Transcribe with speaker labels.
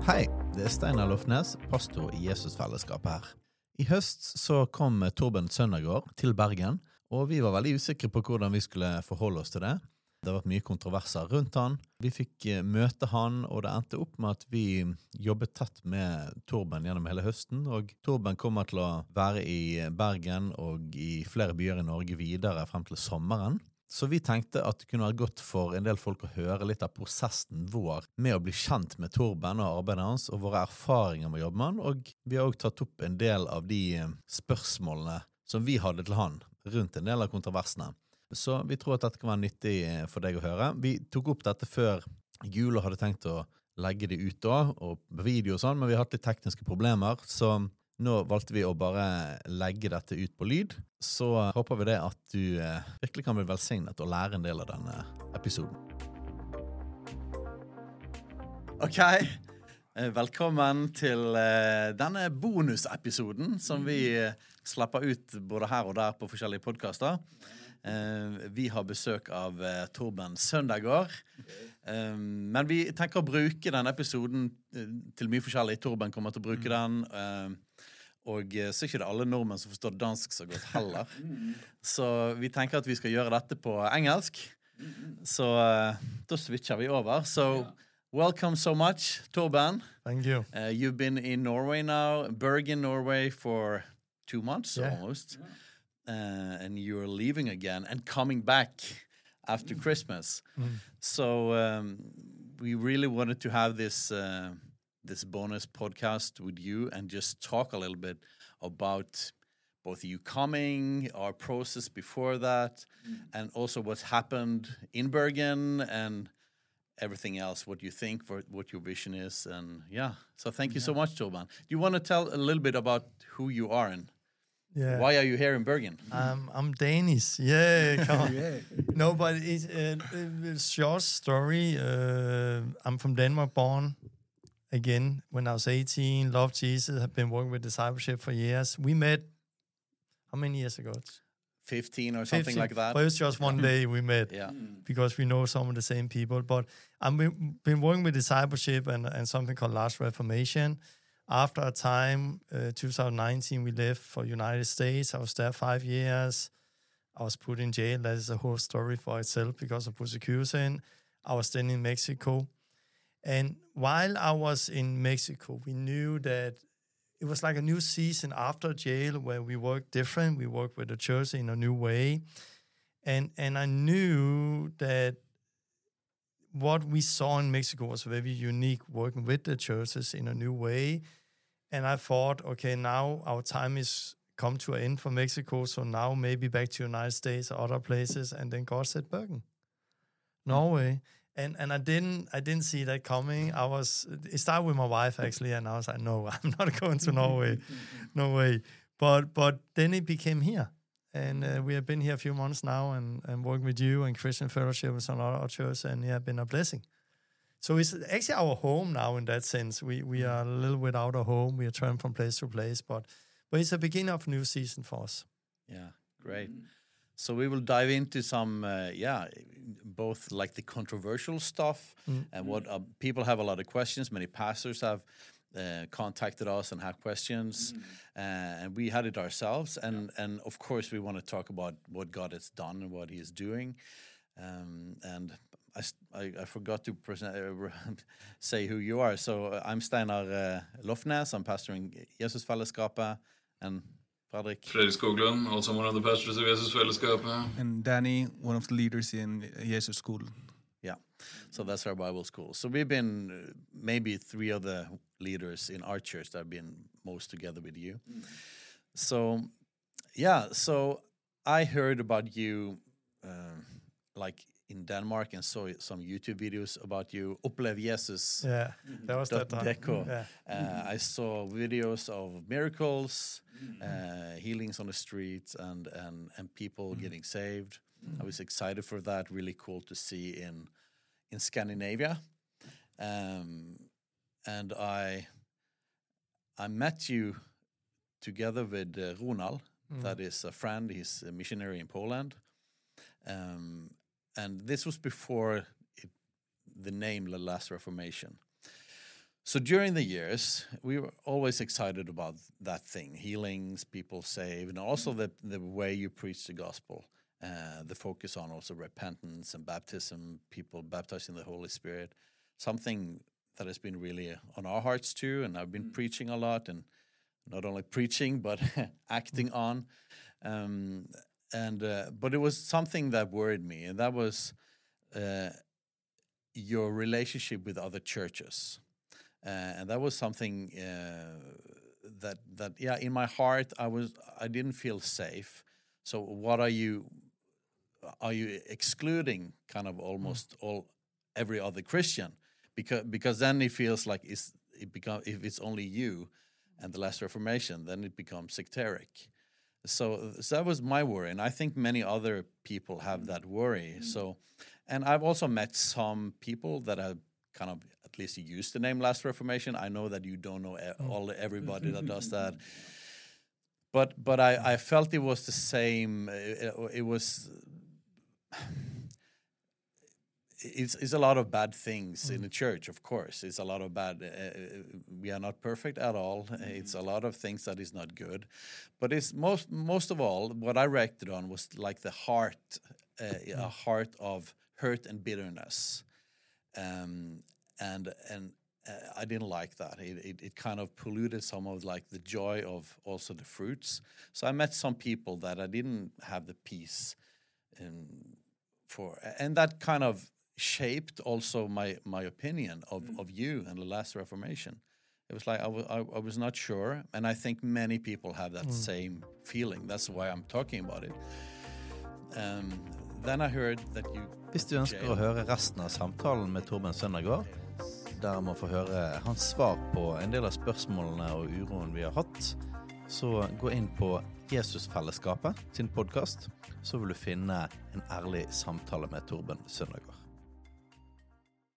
Speaker 1: Hei, det Steinar Lofnes, pastor I Jesusfellesskapet her. I høst så kom Torben Søndergaard til Bergen, og vi var veldig usikre på hvordan vi skulle forholde oss til det. Det har vært mye kontroverser rundt han. Vi fikk møte han, og det endte opp med at vi jobbet tett med Torben gjennom hele høsten, og Torben kommer til å være I Bergen og I flere byer I Norge videre frem til sommeren. Så vi tenkte at det kunne være godt for en del folk å høre litt av prosessen vår med å bli kjent med Torben og arbeidet hans, og våre erfaringer med jobben med han, og vi har også tatt opp en del av de spørsmålene som vi hadde til han rundt en del av kontroversene. Så vi tror at dette kan være nyttig for deg å høre. Vi tok opp dette før jul og hadde tenkt å legge det ut da, og på video og sånn, men vi har hatt litt tekniske problemer, så nå valgte vi å bare legge dette ut på lyd, så håper vi det at du virkelig kan bli velsignet og lære en del av denne episoden. Ok, velkommen til denne bonusepisoden som vi slapper ut både her og der på forskjellige podcaster. Vi har besøk av Torben Søndergaard, men vi tenker å bruke denne episoden til mye forskjellig. Torben kommer til å bruke den, og så ikke det alle nordmenn som forstår dansk så godt heller. Så vi tenker at vi skal gjøre dette på engelsk, så da switcher vi over. So, welcome so much, Torben.
Speaker 2: Thank you.
Speaker 1: You've been in Norway now, Bergen, Norway for 2 months almost. And you're leaving again and coming back after Christmas. So we really wanted to have this bonus podcast with you and just talk a little bit about both you coming, our process before that, and also what's happened in Bergen and everything else, what you think, what your vision is. And yeah, so thank you so much, Torben. Do you want to tell a little bit about who you are and why are you here in Bergen?
Speaker 2: I'm Danish. Yeah, come on. No, but it's a short story. I'm from Denmark, born again when I was 18. Loved Jesus. Have been working with discipleship for years. We met how many years ago?
Speaker 1: 15 or something
Speaker 2: 15.
Speaker 1: like that.
Speaker 2: But it was just one day we met. Because we know some of the same people. But I've been working with discipleship and something called Last Reformation. After a time, 2019, we left for United States. I was there 5 years. I was put in jail. That is a whole story for itself because of persecution. I was then in Mexico. And while I was in Mexico, we knew that it was like a new season after jail where we worked different. We worked with the church in a new way. And I knew that what we saw in Mexico was very unique, working with the churches in a new way. And I thought, okay, now our time is come to an end for Mexico, so now maybe back to United States or other places. And then God said Bergen, Norway. And I didn't see that coming. It started with my wife actually, and I was like, no, I'm not going to Norway. No way. But then it became here. And we have been here a few months now and working with you and Christian Fellowship and some other churches, and it has been a blessing. So it's actually our home now in that sense. We are a little without a home. We are turned from place to place, but it's the beginning of a new season for us.
Speaker 1: Yeah, great. So we will dive into some, both like the controversial stuff and what people have a lot of questions. Many pastors have contacted us and have questions, and we had it ourselves. And of course, we want to talk about what God has done and what He is doing. And I forgot to say who you are. So I'm Steinar Lofnes. I'm pastoring Jesusfellesskapet, and Fredrik
Speaker 3: Skoglund, also one of the pastors of Jesusfellesskapet.
Speaker 4: And Danny, one of the leaders in Jesus School.
Speaker 1: Yeah, so that's our Bible school. So we've been maybe 3 of the leaders in our church that have been most together with you. So, so I heard about you like in Denmark and saw some YouTube videos about you. Upplev Jesus.
Speaker 2: Yeah, that was that time.
Speaker 1: I saw videos of miracles, healings on the streets, and people getting saved. I was excited for that. Really cool to see in Scandinavia. And I met you together with Ronald. That is a friend. He's a missionary in Poland. And this was before the name The Last Reformation. So during the years, we were always excited about that thing, healings, people saved, and also the way you preach the gospel, the focus on also repentance and baptism, people baptized in the Holy Spirit, something that has been really on our hearts too, and I've been preaching a lot, and not only preaching, but acting on. But it was something that worried me, and that was your relationship with other churches. And that was something that in my heart I didn't feel safe. So what are you excluding kind of almost every other Christian? Because then it feels like if it's only you and the Last Reformation, then it becomes sectaric. So that was my worry, and I think many other people have that worry. So, and I've also met some people that have kind of at least used the name Last Reformation. I know that you don't know everybody that does that, but I felt it was the same. It's a lot of bad things in the church, of course. It's a lot of bad. We are not perfect at all. It's a lot of things that is not good. But it's most of all, what I reacted on was like the heart, a heart of hurt and bitterness, and I didn't like that. It kind of polluted some of like the joy of also the fruits. So I met some people that I didn't have the peace for, and that kind of shaped also my opinion of you and the Last Reformation. It was like I was not sure, and I think many people have that same feeling. That's why I'm talking about it. Then I heard that you...
Speaker 5: Hvis du ønsker å høre resten av samtalen med Torben Søndergaard, der man får høre hans svar på en del av spørsmålene og uroen vi har hatt, så gå inn på Jesusfellesskapet sin podcast, så vil du finne en ærlig samtale med Torben Søndergaard.